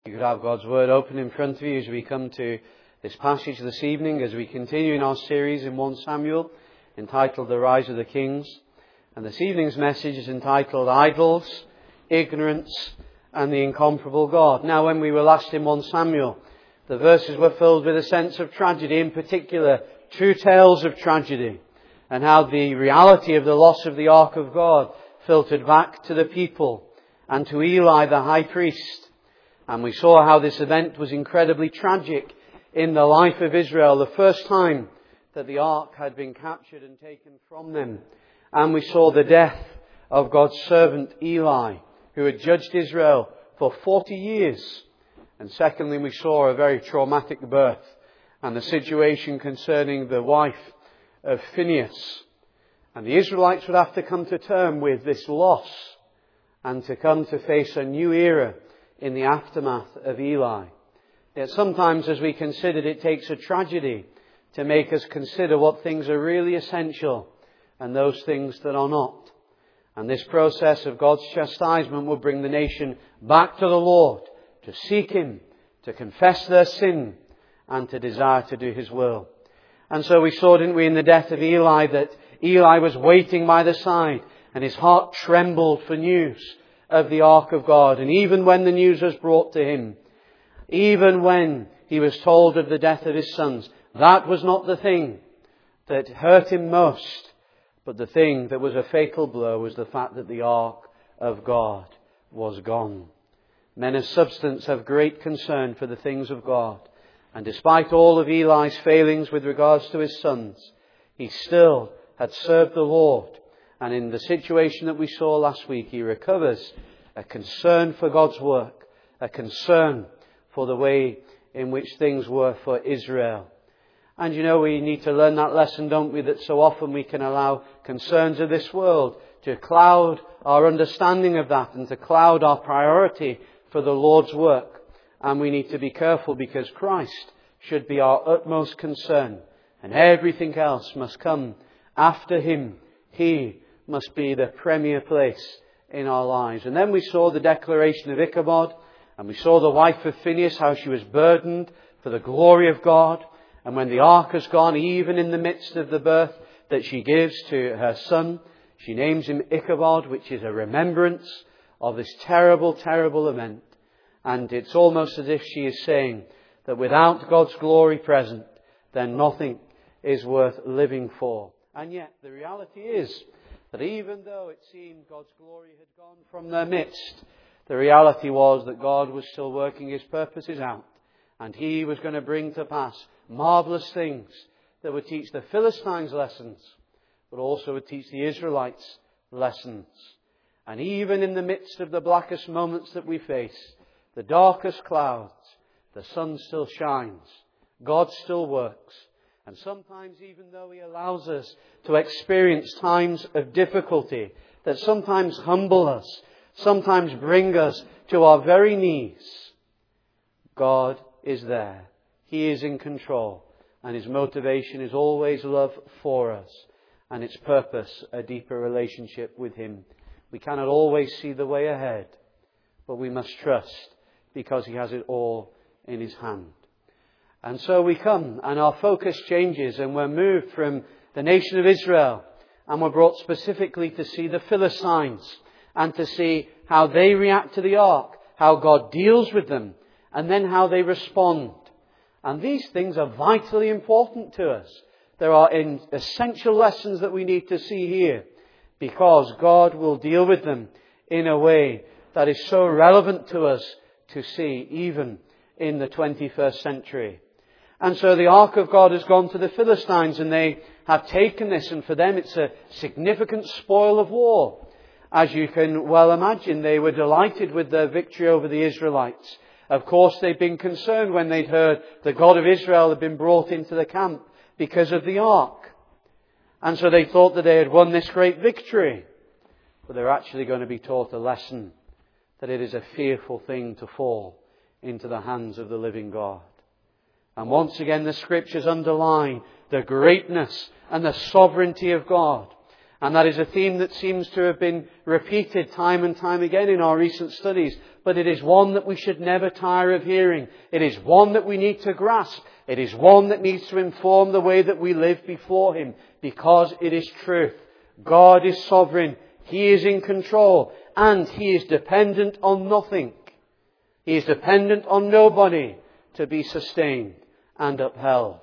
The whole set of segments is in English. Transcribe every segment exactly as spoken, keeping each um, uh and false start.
You could have God's Word open in front of you as we come to this passage this evening, as we continue in our series in First Samuel, entitled The Rise of the Kings. And this evening's message is entitled Idols, Ignorance, and the Incomparable God. Now, when we were last in First Samuel, the verses were filled with a sense of tragedy, in particular, true tales of tragedy, and how the reality of the loss of the Ark of God filtered back to the people and to Eli the high priest. And we saw how this event was incredibly tragic in the life of Israel, the first time that the ark had been captured and taken from them. And we saw the death of God's servant Eli, who had judged Israel for forty years. And secondly, we saw a very traumatic birth and the situation concerning the wife of Phinehas. And the Israelites would have to come to terms with this loss and to come to face a new era in the aftermath of Eli. Yet sometimes, as we considered, it takes a tragedy to make us consider what things are really essential and those things that are not. And this process of God's chastisement will bring the nation back to the Lord, to seek Him, to confess their sin, and to desire to do His will. And so we saw, didn't we, in the death of Eli, that Eli was waiting by the side and his heart trembled for news of the Ark of God. And even when the news was brought to him, even when he was told of the death of his sons, that was not the thing that hurt him most. But the thing that was a fatal blow was the fact that the Ark of God was gone. Men of substance have great concern for the things of God. And despite all of Eli's failings with regards to his sons, he still had served the Lord. And in the situation that we saw last week, he recovers a concern for God's work, a concern for the way in which things were for Israel. And you know, we need to learn that lesson, don't we, that so often we can allow concerns of this world to cloud our understanding of that and to cloud our priority for the Lord's work. And we need to be careful, because Christ should be our utmost concern, and everything else must come after Him. He must be the premier place in our lives. And then we saw the declaration of Ichabod, and we saw the wife of Phinehas, how she was burdened for the glory of God. And when the ark has gone, even in the midst of the birth that she gives to her son, she names him Ichabod, which is a remembrance of this terrible, terrible event. And it's almost as if she is saying that without God's glory present, then nothing is worth living for. And yet the reality is that even though it seemed God's glory had gone from their midst, the reality was that God was still working His purposes out. And He was going to bring to pass marvellous things that would teach the Philistines lessons, but also would teach the Israelites lessons. And even in the midst of the blackest moments that we face, the darkest clouds, the sun still shines. God still works. And sometimes, even though He allows us to experience times of difficulty that sometimes humble us, sometimes bring us to our very knees, God is there. He is in control. And His motivation is always love for us. And its purpose, a deeper relationship with Him. We cannot always see the way ahead, but we must trust, because He has it all in His hand. And so we come, and our focus changes, and we're moved from the nation of Israel, and we're brought specifically to see the Philistines, and to see how they react to the ark, how God deals with them, and then how they respond. And these things are vitally important to us. There are essential lessons that we need to see here, because God will deal with them in a way that is so relevant to us to see, even in the twenty-first century. And so the Ark of God has gone to the Philistines, and they have taken this, and for them it's a significant spoil of war. As you can well imagine, they were delighted with their victory over the Israelites. Of course, they'd been concerned when they'd heard the God of Israel had been brought into the camp because of the Ark. And so they thought that they had won this great victory. But they're actually going to be taught a lesson, that it is a fearful thing to fall into the hands of the living God. And once again, the Scriptures underline the greatness and the sovereignty of God. And that is a theme that seems to have been repeated time and time again in our recent studies. But it is one that we should never tire of hearing. It is one that we need to grasp. It is one that needs to inform the way that we live before Him, because it is truth. God is sovereign. He is in control. And He is dependent on nothing. He is dependent on nobody to be sustained and upheld.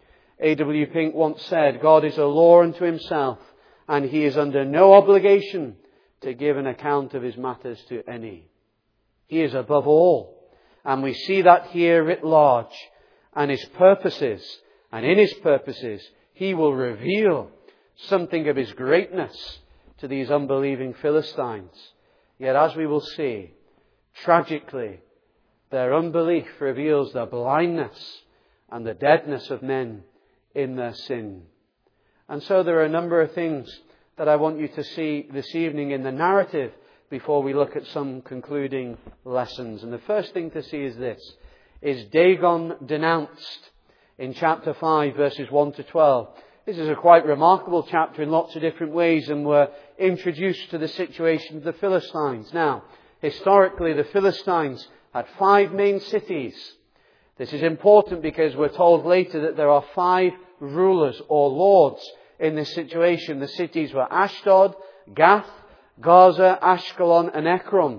A W Pink once said, God is a law unto Himself, and He is under no obligation to give an account of His matters to any. He is above all. And we see that here writ large. And His purposes, and in His purposes, He will reveal something of His greatness to these unbelieving Philistines. Yet as we will see, tragically, their unbelief reveals the blindness and the deadness of men in their sin. And so there are a number of things that I want you to see this evening in the narrative before we look at some concluding lessons. And the first thing to see is this, is Dagon denounced in chapter five, verses one to twelve. This is a quite remarkable chapter in lots of different ways, and we're introduced to the situation of the Philistines. Now, historically, the Philistines had five main cities. This is important because we're told later that there are five rulers or lords in this situation. The cities were Ashdod, Gath, Gaza, Ashkelon and Ekron.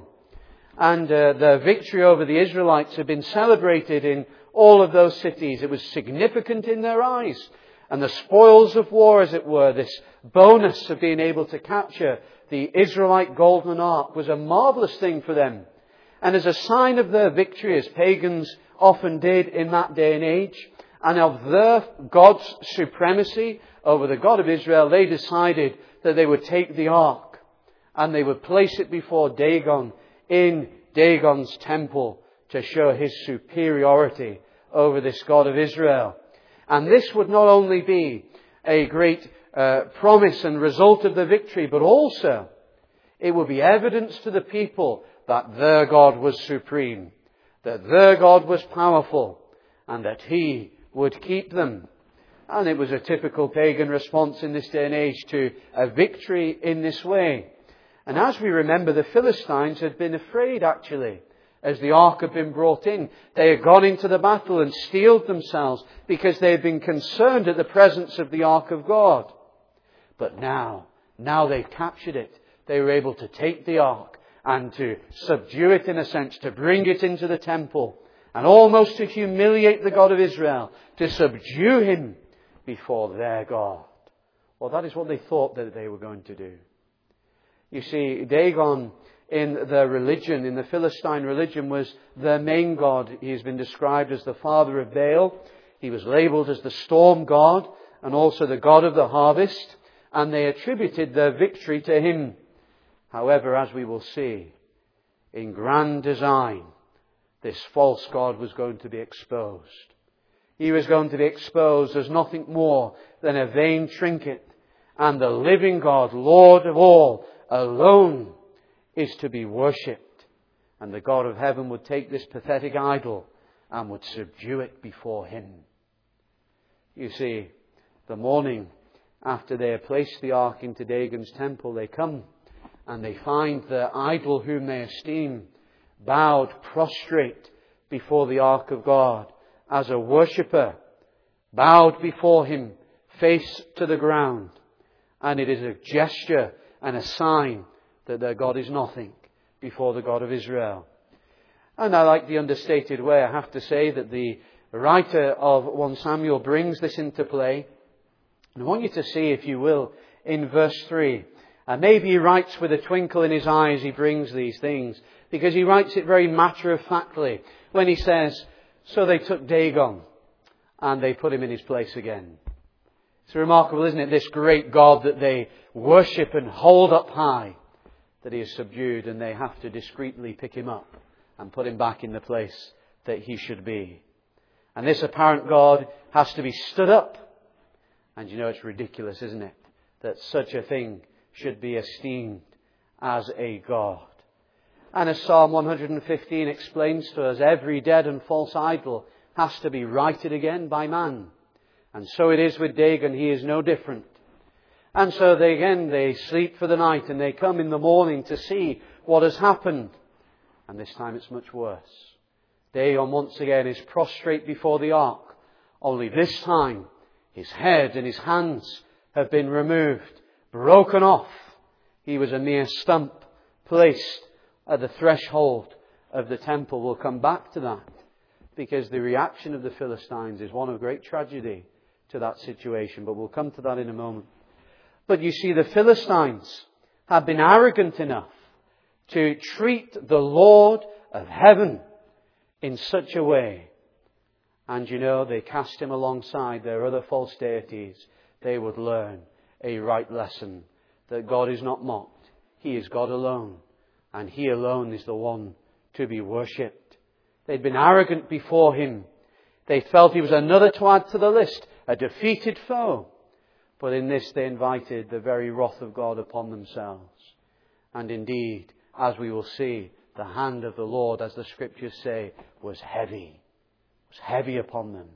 And uh, the victory over the Israelites had been celebrated in all of those cities. It was significant in their eyes. And the spoils of war, as it were, this bonus of being able to capture the Israelite golden ark, was a marvellous thing for them. And as a sign of their victory, as pagans often did in that day and age, and of their God's supremacy over the God of Israel, they decided that they would take the ark and they would place it before Dagon in Dagon's temple to show his superiority over this God of Israel. And this would not only be a great uh, promise and result of the victory, but also it would be evidence to the people that their God was supreme, that their God was powerful, and that He would keep them. And it was a typical pagan response in this day and age to a victory in this way. And as we remember, the Philistines had been afraid, actually, as the ark had been brought in. They had gone into the battle and steeled themselves because they had been concerned at the presence of the ark of God. But now, now they've captured it. They were able to take the ark and to subdue it in a sense, to bring it into the temple and almost to humiliate the God of Israel, to subdue Him before their God. Well, that is what they thought that they were going to do. You see, Dagon in their religion, in the Philistine religion, was their main god. He has been described as the father of Baal. He was labelled as the storm god and also the god of the harvest, and they attributed their victory to him. However, as we will see, in grand design, this false god was going to be exposed. He was going to be exposed as nothing more than a vain trinket, and the living God, Lord of all, alone is to be worshipped. And the God of heaven would take this pathetic idol and would subdue it before Him. You see, the morning after they have placed the ark into Dagon's temple, they come and they find the idol whom they esteem bowed prostrate before the ark of God as a worshipper, bowed before him, face to the ground. And it is a gesture and a sign that their God is nothing before the God of Israel. And I like the understated way, I have to say, that the writer of First Samuel brings this into play. And I want you to see, if you will, in verse three. And maybe he writes with a twinkle in his eye as he brings these things, because he writes it very matter-of-factly when he says, so they took Dagon and they put him in his place again. It's remarkable, isn't it? This great God that they worship and hold up high, that He is subdued, and they have to discreetly pick Him up and put Him back in the place that He should be. And this apparent God has to be stood up. And you know, it's ridiculous, isn't it, that such a thing should be esteemed as a God. And as Psalm one hundred fifteen explains to us, every dead and false idol has to be righted again by man. And so it is with Dagon. He is no different. And so they again, they sleep for the night and they come in the morning to see what has happened. And this time it's much worse. Dagon once again is prostrate before the ark. Only this time his head and his hands have been removed, broken off. He was a mere stump placed at the threshold of the temple. We'll come back to that, because the reaction of the Philistines is one of great tragedy to that situation. But we'll come to that in a moment. But you see, the Philistines have been arrogant enough to treat the Lord of heaven in such a way. And you know, they cast him alongside their other false deities. They would learn a right lesson that God is not mocked. He is God alone. And He alone is the one to be worshipped. They'd been arrogant before Him. They felt He was another to add to the list, a defeated foe. But in this they invited the very wrath of God upon themselves. And indeed, as we will see, the hand of the Lord, as the Scriptures say, was heavy. Was heavy upon them.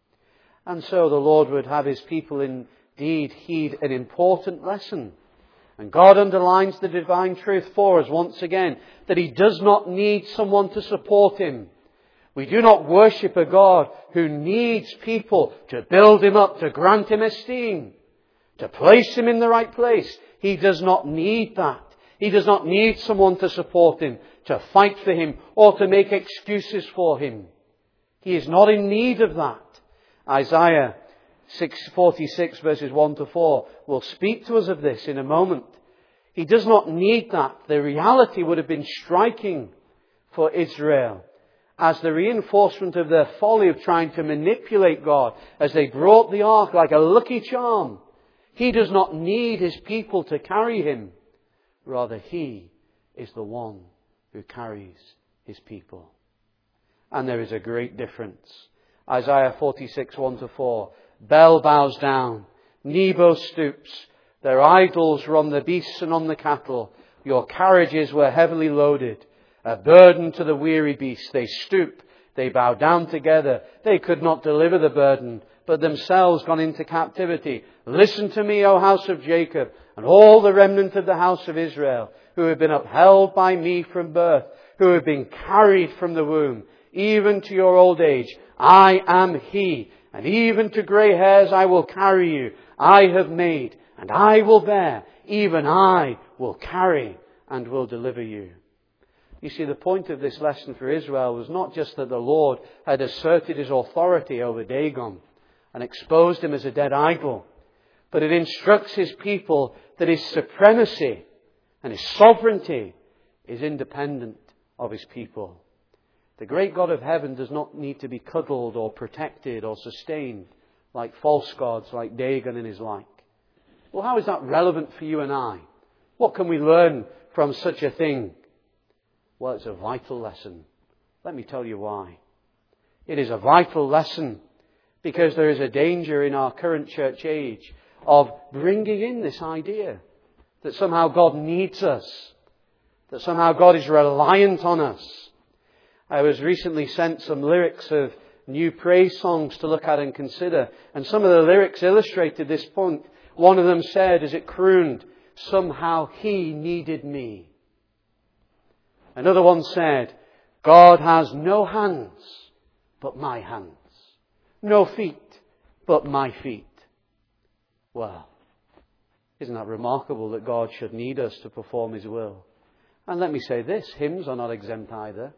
And so the Lord would have His people indeed heed an important lesson. And God underlines the divine truth for us once again, that He does not need someone to support Him. We do not worship a God who needs people to build Him up, to grant Him esteem, to place Him in the right place. He does not need that. He does not need someone to support Him, to fight for Him, or to make excuses for Him. He is not in need of that. Isaiah forty-six verses one to four will speak to us of this in a moment. He does not need that. The reality would have been striking for Israel as the reinforcement of their folly of trying to manipulate God as they brought the ark like a lucky charm. He does not need His people to carry Him. Rather, He is the one who carries His people. And there is a great difference. Isaiah forty-six, one to four. Bel bows down, Nebo stoops. Their idols were on the beasts and on the cattle. Your carriages were heavily loaded. A burden to the weary beast. They stoop, they bow down together. They could not deliver the burden, but themselves gone into captivity. Listen to me, O house of Jacob, and all the remnant of the house of Israel, who have been upheld by me from birth, who have been carried from the womb, even to your old age. I am He, and even to grey hairs I will carry you. I have made, and I will bear. Even I will carry and will deliver you. You see, the point of this lesson for Israel was not just that the Lord had asserted His authority over Dagon and exposed him as a dead idol, but it instructs His people that His supremacy and His sovereignty is independent of His people. The great God of heaven does not need to be cuddled or protected or sustained like false gods like Dagon and his like. Well, how is that relevant for you and I? What can we learn from such a thing? Well, it's a vital lesson. Let me tell you why. It is a vital lesson because there is a danger in our current church age of bringing in this idea that somehow God needs us, that somehow God is reliant on us. I was recently sent some lyrics of new praise songs to look at and consider, and some of the lyrics illustrated this point. One of them said, as it crooned, somehow He needed me. Another one said, God has no hands but my hands, no feet but my feet. Well, isn't that remarkable that God should need us to perform His will? And let me say this, hymns are not exempt either.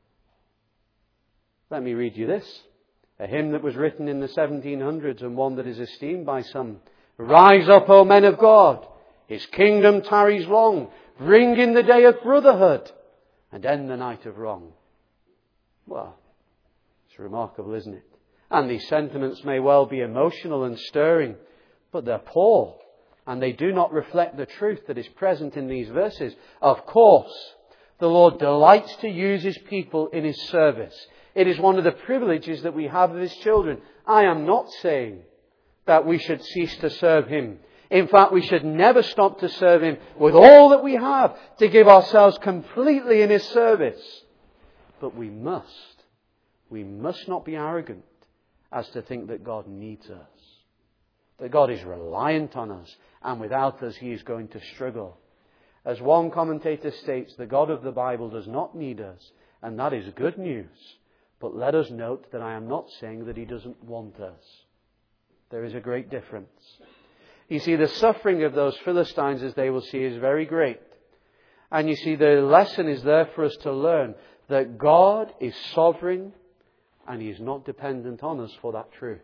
Let me read you this. A hymn that was written in the seventeen hundreds and one that is esteemed by some. Rise up, O men of God, His kingdom tarries long. Bring in the day of brotherhood and end the night of wrong. Well, it's remarkable, isn't it? And these sentiments may well be emotional and stirring, but they're poor, and they do not reflect the truth that is present in these verses. Of course, the Lord delights to use His people in His service. It is one of the privileges that we have of His children. I am not saying that we should cease to serve Him. In fact, we should never stop to serve Him with all that we have, to give ourselves completely in His service. But we must, we must not be arrogant as to think that God needs us. that God is reliant on us, and without us He is going to struggle. As one commentator states, the God of the Bible does not need us, and that is good news. But let us note that I am not saying that He doesn't want us. There is a great difference. You see, the suffering of those Philistines, as they will see, is very great. And you see, the lesson is there for us to learn that God is sovereign and He is not dependent on us for that truth.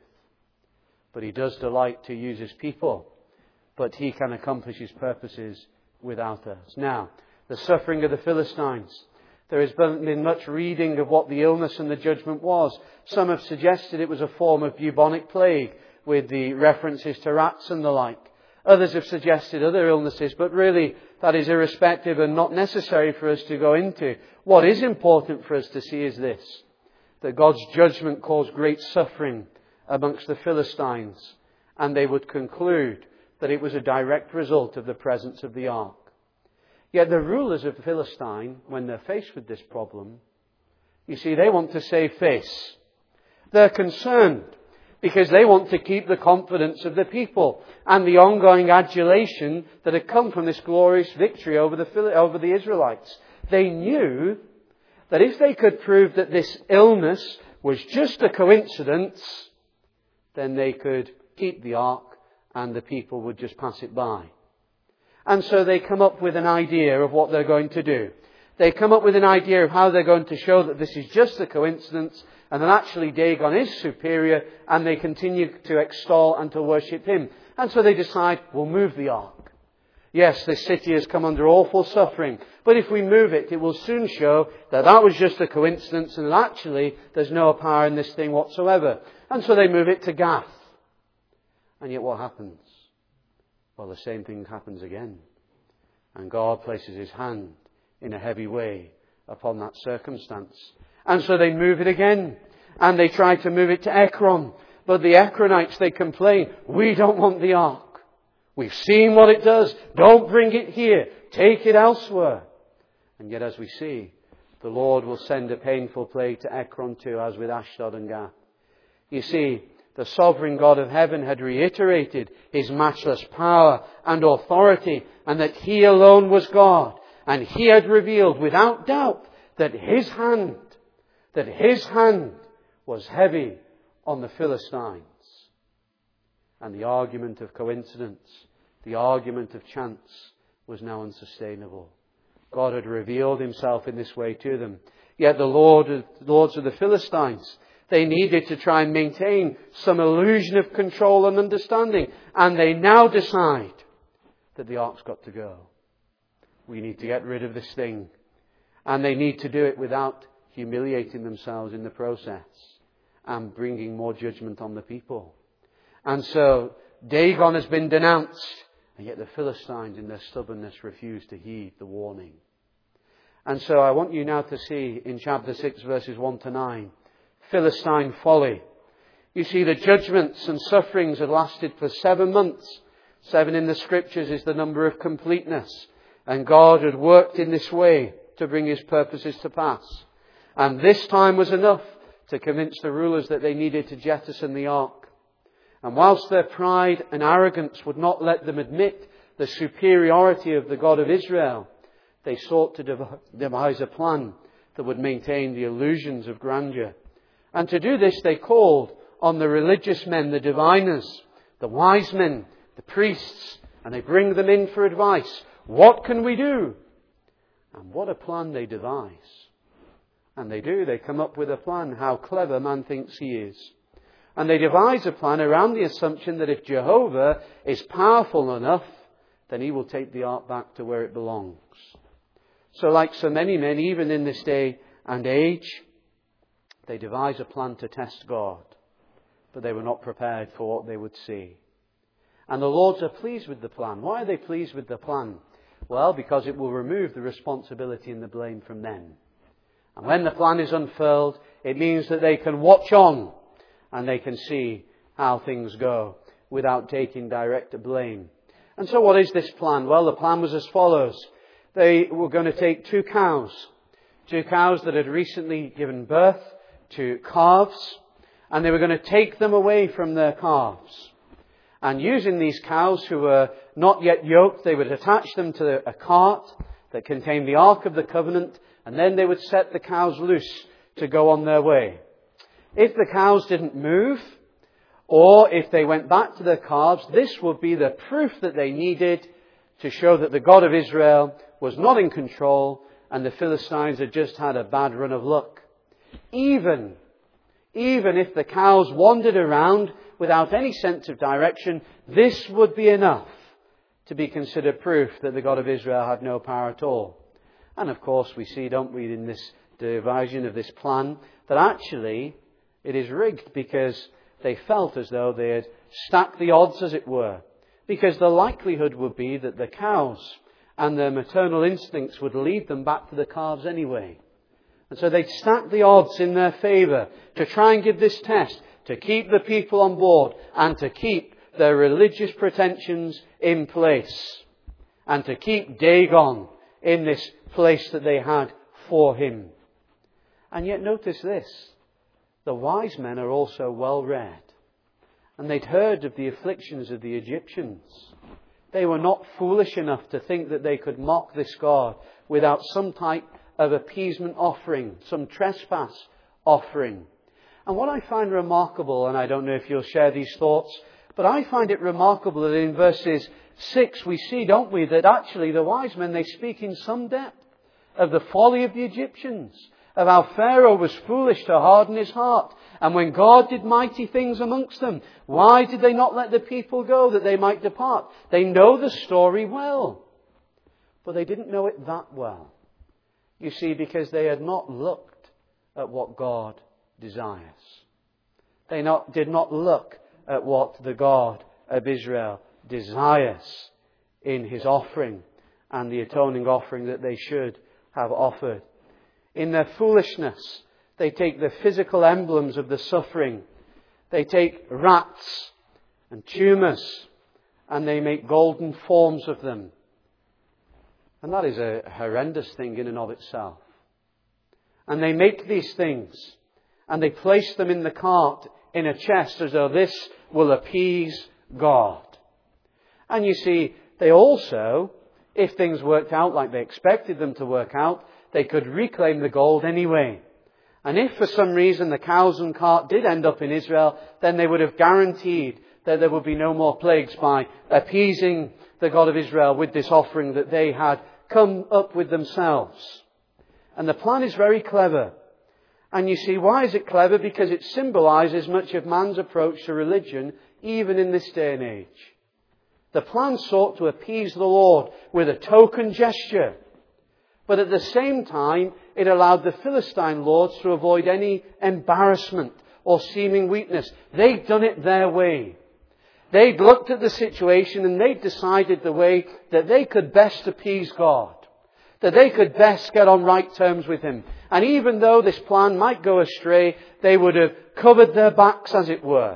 But He does delight to use His people. But He can accomplish His purposes without us. Now, the suffering of the Philistines. There has been much reading of what the illness and the judgment was. Some have suggested it was a form of bubonic plague with the references to rats and the like. Others have suggested other illnesses, but really that is irrespective and not necessary for us to go into. What is important for us to see is this, that God's judgment caused great suffering amongst the Philistines, and they would conclude that it was a direct result of the presence of the ark. Yet the rulers of Philistine, when they're faced with this problem, you see, they want to save face. They're concerned because they want to keep the confidence of the people and the ongoing adulation that had come from this glorious victory over the, over the Israelites. They knew that if they could prove that this illness was just a coincidence, then they could keep the ark and the people would just pass it by. And so they come up with an idea of what they're going to do. They come up with an idea of how they're going to show that this is just a coincidence and that actually Dagon is superior, and they continue to extol and to worship him. And so they decide, we'll move the ark. Yes, this city has come under awful suffering, but if we move it, it will soon show that that was just a coincidence and that actually there's no power in this thing whatsoever. And so they move it to Gath. And yet what happens? Well, the same thing happens again. And God places His hand in a heavy way upon that circumstance. And so they move it again. And they try to move it to Ekron. But the Ekronites, they complain, we don't want the ark. We've seen what it does. Don't bring it here. Take it elsewhere. And yet, as we see, the Lord will send a painful plague to Ekron too, as with Ashdod and Gath. You see, the sovereign God of heaven had reiterated His matchless power and authority, and that He alone was God. And He had revealed without doubt that His hand, that His hand was heavy on the Philistines. And the argument of coincidence, the argument of chance was now unsustainable. God had revealed Himself in this way to them. Yet the Lord, lords of the Philistines, they needed to try and maintain some illusion of control and understanding. And they now decide that the ark's got to go. We need to get rid of this thing. And they need to do it without humiliating themselves in the process and bringing more judgment on the people. And so Dagon has been denounced. And yet the Philistines in their stubbornness refuse to heed the warning. And so I want you now to see in chapter six verses one to nine. Philistine folly. You see, the judgments and sufferings had lasted for seven months. Seven in the Scriptures is the number of completeness. And God had worked in this way to bring His purposes to pass. And this time was enough to convince the rulers that they needed to jettison the ark. And whilst their pride and arrogance would not let them admit the superiority of the God of Israel, they sought to devise a plan that would maintain the illusions of grandeur. And to do this, they called on the religious men, the diviners, the wise men, the priests, and they bring them in for advice. What can we do? And what a plan they devise. And they do. They come up with a plan. How clever man thinks he is. And they devise a plan around the assumption that if Jehovah is powerful enough, then He will take the ark back to where it belongs. So like so many men, even in this day and age, they devise a plan to test God, but they were not prepared for what they would see. And the Lords are pleased with the plan. Why are they pleased with the plan? Well, because it will remove the responsibility and the blame from them. And when the plan is unfurled, it means that they can watch on and they can see how things go without taking direct blame. And so what is this plan? Well, the plan was as follows. They were going to take two cows, two cows that had recently given birth to calves, and they were going to take them away from their calves. And using these cows who were not yet yoked, they would attach them to a cart that contained the Ark of the Covenant, and then they would set the cows loose to go on their way. If the cows didn't move, or if they went back to their calves, this would be the proof that they needed to show that the God of Israel was not in control and the Philistines had just had a bad run of luck. Even, even if the cows wandered around without any sense of direction, this would be enough to be considered proof that the God of Israel had no power at all. And of course we see, don't we, in this division of this plan, that actually it is rigged because they felt as though they had stacked the odds, as it were. Because the likelihood would be that the cows and their maternal instincts would lead them back to the calves anyway. And so they'd stack the odds in their favour to try and give this test, to keep the people on board and to keep their religious pretensions in place and to keep Dagon in this place that they had for him. And yet notice this, the wise men are also well read, and they'd heard of the afflictions of the Egyptians. They were not foolish enough to think that they could mock this God without some type of appeasement offering, some trespass offering. And what I find remarkable, and I don't know if you'll share these thoughts, but I find it remarkable that in verses six we see, don't we, that actually the wise men, they speak in some depth of the folly of the Egyptians, of how Pharaoh was foolish to harden his heart. And when God did mighty things amongst them, why did they not let the people go that they might depart? They know the story well, but they didn't know it that well. You see, because they had not looked at what God desires. They not, did not look at what the God of Israel desires in his offering and the atoning offering that they should have offered. In their foolishness, they take the physical emblems of the suffering. They take rats and tumours and they make golden forms of them. And that is a horrendous thing in and of itself. And they make these things and they place them in the cart in a chest as though this will appease God. And you see, they also, if things worked out like they expected them to work out, they could reclaim the gold anyway. And if for some reason the cows and cart did end up in Israel, then they would have guaranteed that there would be no more plagues by appeasing the God of Israel with this offering that they had come up with themselves. And the plan is very clever. And you see, why is it clever? Because it symbolises much of man's approach to religion, even in this day and age. The plan sought to appease the Lord with a token gesture. But at the same time, it allowed the Philistine lords to avoid any embarrassment or seeming weakness. They'd done it their way. They'd looked at the situation and they'd decided the way that they could best appease God, that they could best get on right terms with Him. And even though this plan might go astray, they would have covered their backs, as it were.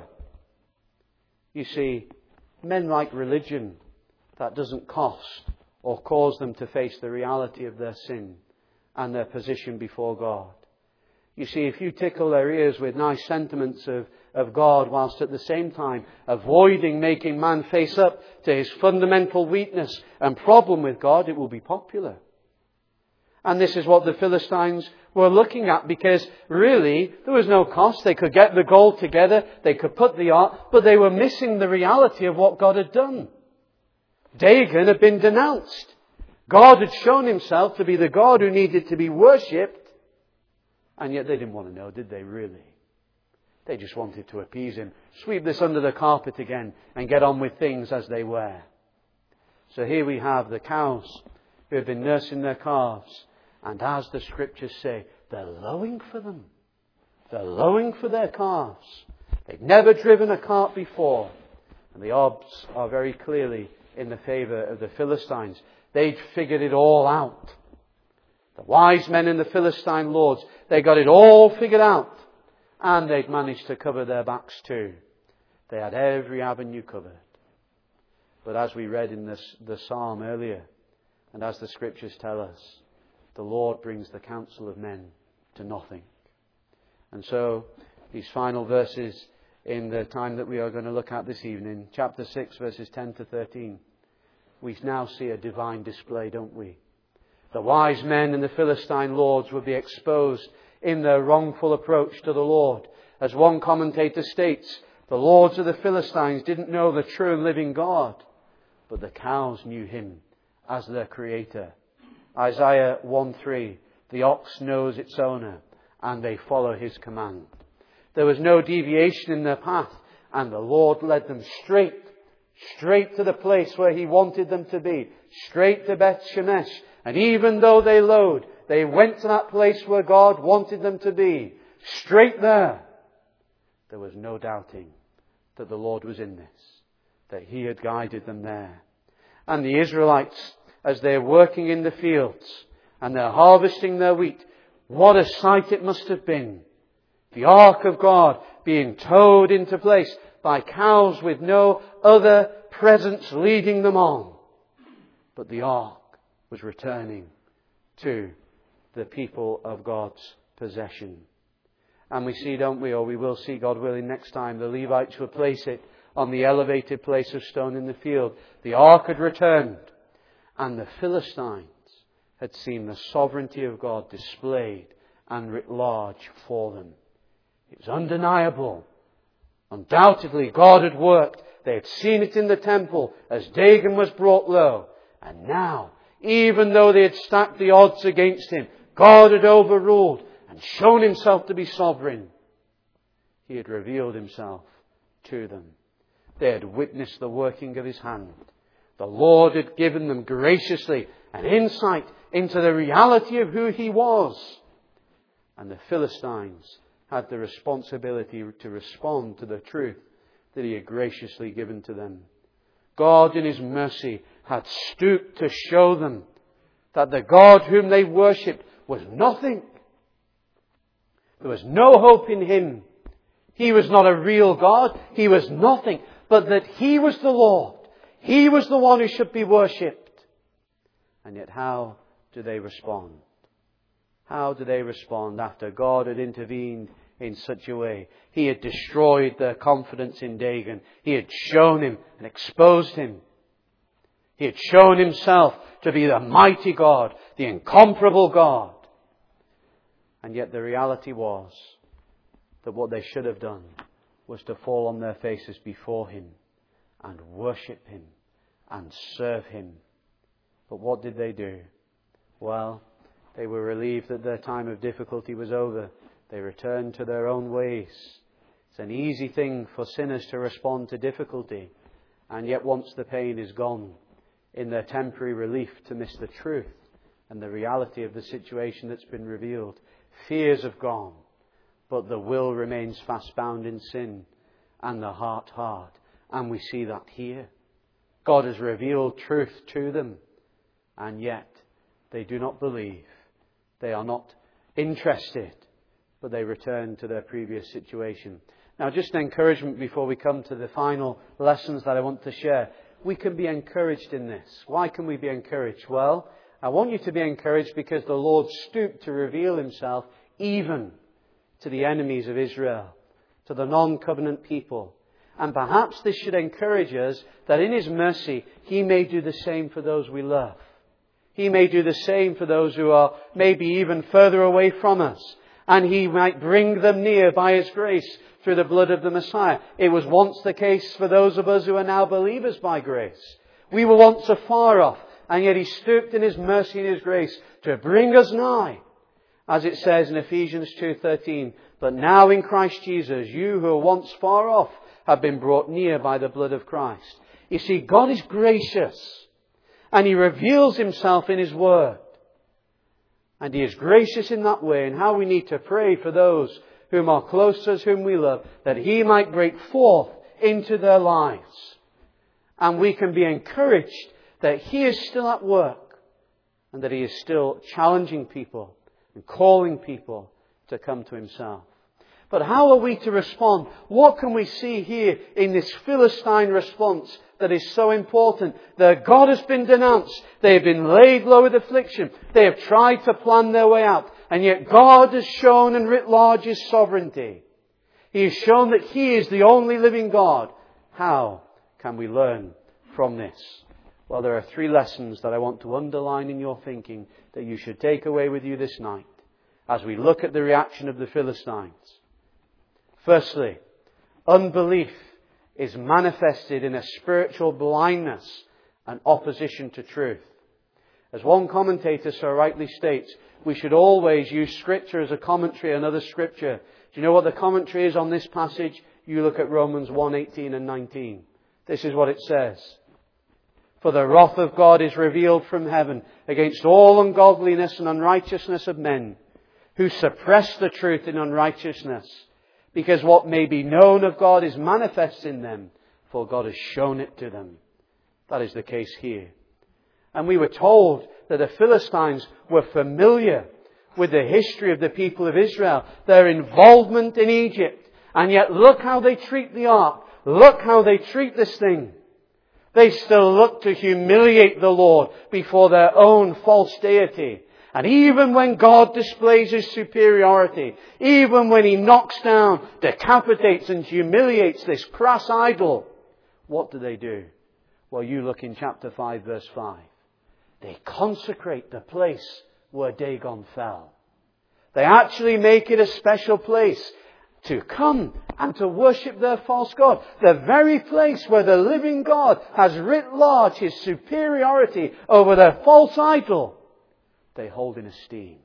You see, men like religion that doesn't cost or cause them to face the reality of their sin and their position before God. You see, if you tickle their ears with nice sentiments of, of God, whilst at the same time avoiding making man face up to his fundamental weakness and problem with God, it will be popular. And this is what the Philistines were looking at, because really there was no cost. They could get the gold together, they could put the ark, but they were missing the reality of what God had done. Dagon had been denounced. God had shown Himself to be the God who needed to be worshipped. And yet they didn't want to know, did they really? They just wanted to appease Him, sweep this under the carpet again and get on with things as they were. So here we have the cows who have been nursing their calves. And as the Scriptures say, they're lowing for them. They're lowing for their calves. They've never driven a cart before. And the odds are very clearly in the favour of the Philistines. They'd figured it all out. The wise men and the Philistine lords, they got it all figured out. And they'd managed to cover their backs too. They had every avenue covered. But as we read in this, the psalm earlier, and as the Scriptures tell us, the Lord brings the counsel of men to nothing. And so, these final verses in the time that we are going to look at this evening. Chapter six, verses ten to thirteen. We now see a divine display, don't we? The wise men and the Philistine lords would be exposed in their wrongful approach to the Lord. As one commentator states, the lords of the Philistines didn't know the true and living God, but the cows knew Him as their Creator. Isaiah one three, the ox knows its owner, and they follow his command. There was no deviation in their path, and the Lord led them straight, straight to the place where He wanted them to be, straight to Beth Shemesh. And even though they lowed, they went to that place where God wanted them to be, straight there. There was no doubting that the Lord was in this, that He had guided them there. And the Israelites, as they're working in the fields and they're harvesting their wheat, what a sight it must have been. The ark of God being towed into place by cows with no other presence leading them on. But the ark was returning to the people of God's possession. And we see, don't we, or we will see, God willing, next time, the Levites will place it on the elevated place of stone in the field. The ark had returned, and the Philistines had seen the sovereignty of God displayed and writ large for them. It was undeniable. Undoubtedly, God had worked. They had seen it in the temple as Dagon was brought low. And now, even though they had stacked the odds against him, God had overruled and shown Himself to be sovereign. He had revealed Himself to them. They had witnessed the working of His hand. The Lord had given them graciously an insight into the reality of who He was. And the Philistines had the responsibility to respond to the truth that He had graciously given to them. God in His mercy had stooped to show them that the God whom they worshipped was nothing. There was no hope in Him. He was not a real God. He was nothing. But that He was the Lord. He was the one who should be worshipped. And yet how do they respond? How do they respond after God had intervened in such a way? He had destroyed their confidence in Dagon. He had shown him and exposed him. He had shown Himself to be the mighty God, the incomparable God. And yet the reality was that what they should have done was to fall on their faces before Him and worship Him and serve Him. But what did they do? Well, they were relieved that their time of difficulty was over. They returned to their own ways. It's an easy thing for sinners to respond to difficulty, and yet once the pain is gone, in their temporary relief to miss the truth and the reality of the situation that's been revealed. Fears have gone, but the will remains fast bound in sin and the heart hard. And we see that here. God has revealed truth to them, and yet they do not believe. They are not interested, but they return to their previous situation. Now, just an encouragement before we come to the final lessons that I want to share. We can be encouraged in this. Why can we be encouraged? Well, I want you to be encouraged because the Lord stooped to reveal Himself even to the enemies of Israel, to the non-covenant people. And perhaps this should encourage us that in His mercy, He may do the same for those we love. He may do the same for those who are maybe even further away from us. And He might bring them near by His grace through the blood of the Messiah. It was once the case for those of us who are now believers by grace. We were once afar off, and yet He stooped in His mercy and His grace to bring us nigh. As it says in Ephesians two thirteen, but now in Christ Jesus, you who were once far off have been brought near by the blood of Christ. You see, God is gracious, and He reveals Himself in His Word. And He is gracious in that way, and how we need to pray for those whom are close to us, whom we love, that He might break forth into their lives. And we can be encouraged that He is still at work, and that He is still challenging people and calling people to come to Himself. But how are we to respond? What can we see here in this Philistine response that is so important? Their God has been denounced. They have been laid low with affliction. They have tried to plan their way out. And yet God has shown and writ large His sovereignty. He has shown that He is the only living God. How can we learn from this? Well, there are three lessons that I want to underline in your thinking that you should take away with you this night as we look at the reaction of the Philistines. Firstly, unbelief is manifested in a spiritual blindness and opposition to truth. As one commentator so rightly states, we should always use Scripture as a commentary on other Scripture. Do you know what the commentary is on this passage? You look at Romans one, eighteen and nineteen. This is what it says. For the wrath of God is revealed from heaven against all ungodliness and unrighteousness of men, who suppress the truth in unrighteousness, because what may be known of God is manifest in them, for God has shown it to them. That is the case here. And we were told that the Philistines were familiar with the history of the people of Israel, their involvement in Egypt. And yet look how they treat the ark. Look how they treat this thing. They still look to humiliate the Lord before their own false deity. And even when God displays His superiority, even when He knocks down, decapitates and humiliates this crass idol, what do they do? Well, you look in chapter five, verse five. They consecrate the place where Dagon fell. They actually make it a special place to come and to worship their false god. The very place where the living God has writ large His superiority over their false idol, they hold in esteem.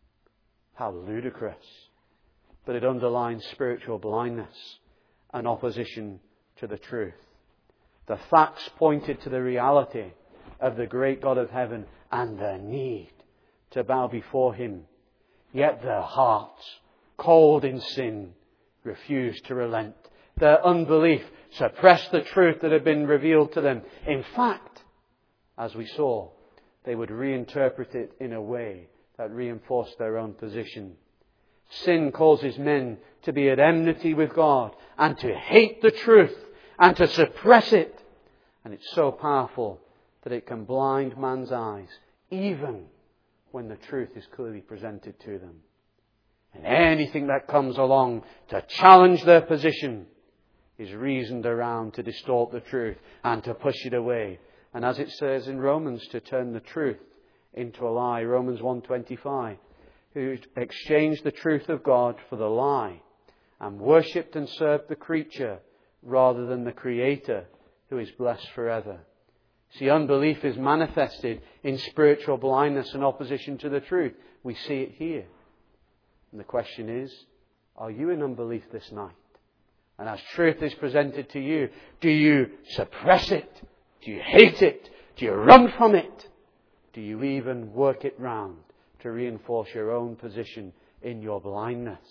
How ludicrous. But it underlines spiritual blindness and opposition to the truth. The facts pointed to the reality of the great God of heaven and their need to bow before Him. Yet their hearts, cold in sin, refused to relent. Their unbelief suppressed the truth that had been revealed to them. In fact, as we saw, they would reinterpret it in a way that reinforced their own position. Sin causes men to be at enmity with God and to hate the truth and to suppress it. And it's so powerful that it can blind man's eyes, even when the truth is clearly presented to them. And anything that comes along to challenge their position is reasoned around to distort the truth and to push it away. And as it says in Romans, to turn the truth into a lie. Romans one twenty-five. Who exchanged the truth of God for the lie and worshipped and served the creature rather than the Creator, who is blessed forever. See, unbelief is manifested in spiritual blindness and opposition to the truth. We see it here. And the question is, are you in unbelief this night? And as truth is presented to you, do you suppress it? Do you hate it? Do you run from it? Do you even work it round to reinforce your own position in your blindness?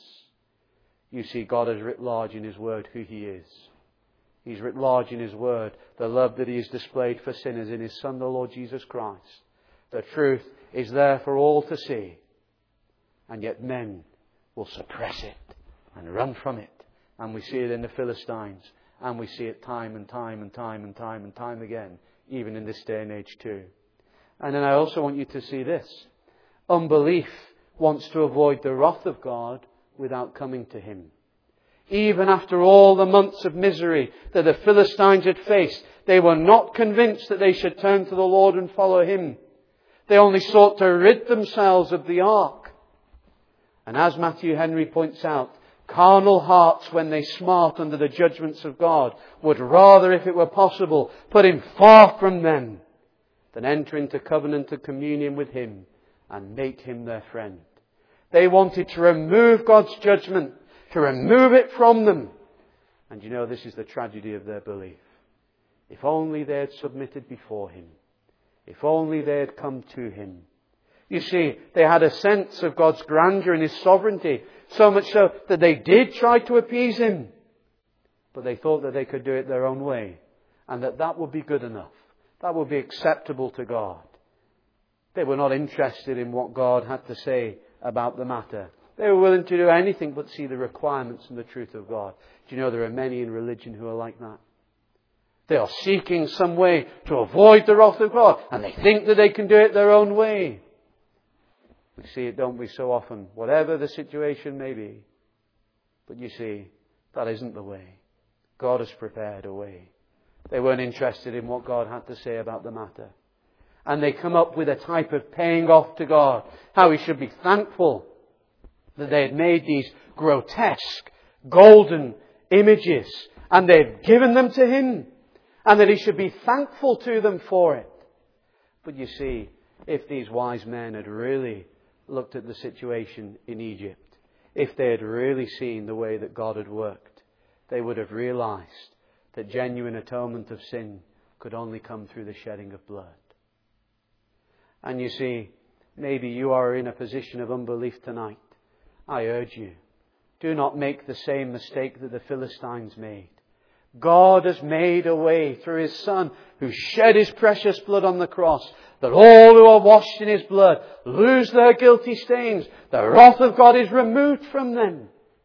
You see, God has writ large in His Word who He is. He's writ large in His Word the love that He has displayed for sinners in His Son, the Lord Jesus Christ. The truth is there for all to see. And yet men will suppress it and run from it. And we see it in the Philistines. And we see it time and time and time and time and time again, even in this day and age too. And then I also want you to see this. Unbelief wants to avoid the wrath of God without coming to Him. Even after all the months of misery that the Philistines had faced, they were not convinced that they should turn to the Lord and follow Him. They only sought to rid themselves of the ark. And as Matthew Henry points out, carnal hearts, when they smart under the judgments of God, would rather, if it were possible, put Him far from them than enter into covenant and communion with Him and make Him their friend. They wanted to remove God's judgment, to remove it from them. And you know, this is the tragedy of their belief. If only they had submitted before Him. If only they had come to Him. You see, they had a sense of God's grandeur and His sovereignty, so much so that they did try to appease Him. But they thought that they could do it their own way, and that that would be good enough. That would be acceptable to God. They were not interested in what God had to say about the matter. They were willing to do anything but see the requirements and the truth of God. Do you know there are many in religion who are like that? They are seeking some way to avoid the wrath of God, and they think that they can do it their own way. We see it, don't we, so often, whatever the situation may be. But you see, That isn't the way. God has prepared a way. They weren't interested in what God had to say about the matter. And they come up with a type of paying off to God. How He should be thankful that they had made these grotesque, golden images. And they've given them to Him. And that He should be thankful to them for it. But you see, if these wise men had really looked at the situation in Egypt, if they had really seen the way that God had worked, they would have realized that genuine atonement of sin could only come through the shedding of blood. And you see, maybe you are in a position of unbelief tonight. I urge you, do not make the same mistake that the Philistines made. God has made a way through His Son, who shed His precious blood on the cross, that all who are washed in His blood lose their guilty stains. The wrath of God is removed from them.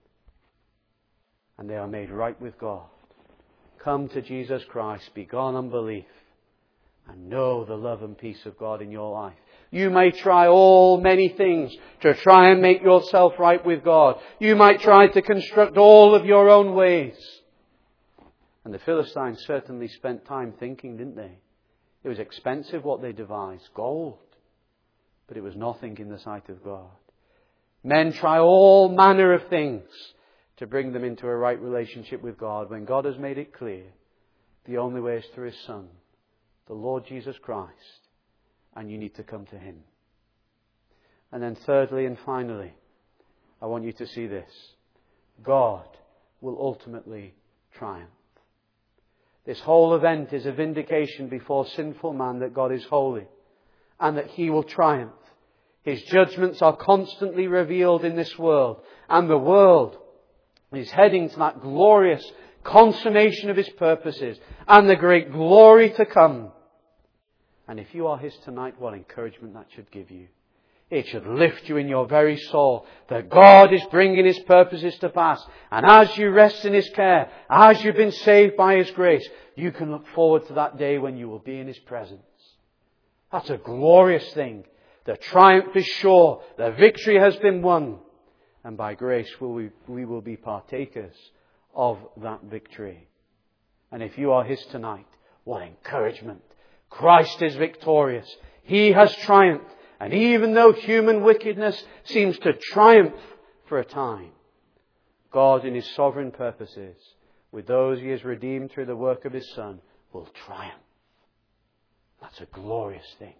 And they are made right with God. Come to Jesus Christ, be gone unbelief, and know the love and peace of God in your life. You may try all many things to try and make yourself right with God. You might try to construct all of your own ways. And the Philistines certainly spent time thinking, didn't they? It was expensive what they devised, gold. But it was nothing in the sight of God. Men try all manner of things to bring them into a right relationship with God, when God has made it clear the only way is through His Son, the Lord Jesus Christ, and you need to come to Him. And then thirdly and finally, I want you to see this. God will ultimately triumph. This whole event is a vindication before sinful man that God is holy and that He will triumph. His judgments are constantly revealed in this world, and the world is heading to that glorious consummation of His purposes and the great glory to come. And if you are His tonight, what encouragement that should give you. It should lift you in your very soul that God is bringing His purposes to pass. And as you rest in His care, as you've been saved by His grace, you can look forward to that day when you will be in His presence. That's a glorious thing. The triumph is sure. The victory has been won. And by grace we, we will be partakers of that victory. And if you are His tonight, what encouragement. Christ is victorious. He has triumphed. And even though human wickedness seems to triumph for a time, God in His sovereign purposes, with those He has redeemed through the work of His Son, will triumph. That's a glorious thing.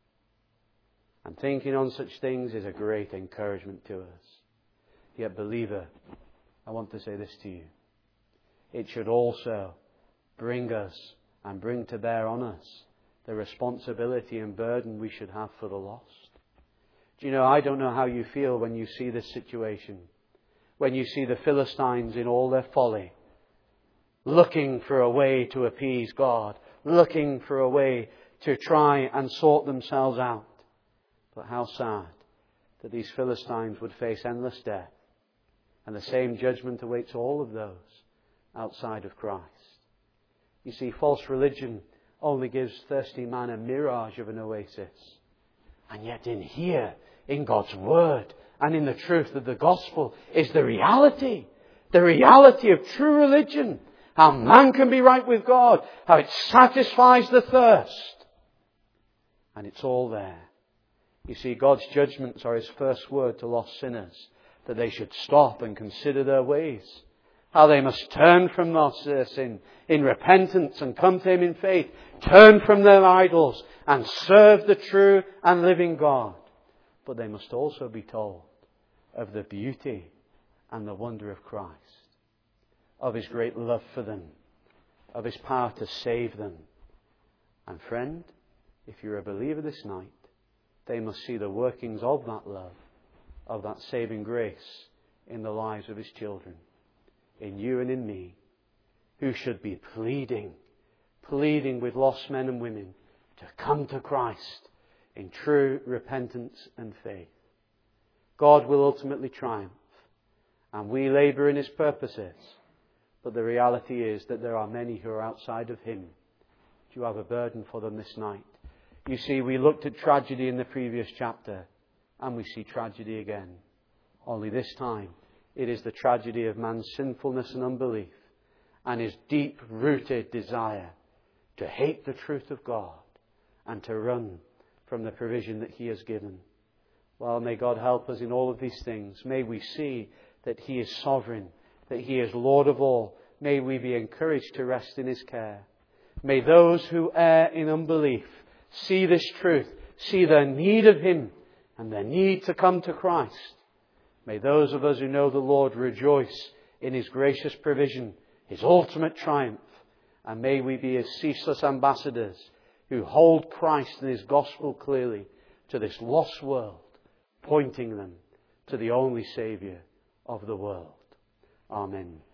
And thinking on such things is a great encouragement to us. Yet, believer, I want to say this to you. It should also bring us and bring to bear on us the responsibility and burden we should have for the lost. Do you know, I don't know how you feel when you see this situation. When you see the Philistines in all their folly, looking for a way to appease God, looking for a way to try and sort themselves out. But how sad that these Philistines would face endless death, and the same judgment awaits all of those outside of Christ. You see, false religion only gives thirsty man a mirage of an oasis. And yet in here, in God's Word, and in the truth of the gospel, is the reality. The reality of true religion. How man can be right with God. How it satisfies the thirst. And it's all there. You see, God's judgments are His first word to lost sinners, that they should stop and consider their ways. How they must turn from their sin in repentance and come to Him in faith. Turn from their idols and serve the true and living God. But they must also be told of the beauty and the wonder of Christ. Of His great love for them. Of His power to save them. And friend, if you're a believer this night, they must see the workings of that love, of that saving grace in the lives of His children. In you and in me, who should be pleading, pleading with lost men and women to come to Christ in true repentance and faith. God will ultimately triumph, and we labour in His purposes. But the reality is that there are many who are outside of Him. Do you have a burden for them this night? You see, we looked at tragedy in the previous chapter, and we see tragedy again. Only this time, It is the tragedy of man's sinfulness and unbelief and his deep-rooted desire to hate the truth of God and to run from the provision that He has given. Well, may God help us in all of these things. May we see that He is sovereign, that He is Lord of all. May we be encouraged to rest in His care. May those who err in unbelief see this truth, see their need of Him and their need to come to Christ. May those of us who know the Lord rejoice in His gracious provision, His ultimate triumph. And may we be His ceaseless ambassadors who hold Christ and His gospel clearly to this lost world, pointing them to the only Saviour of the world. Amen.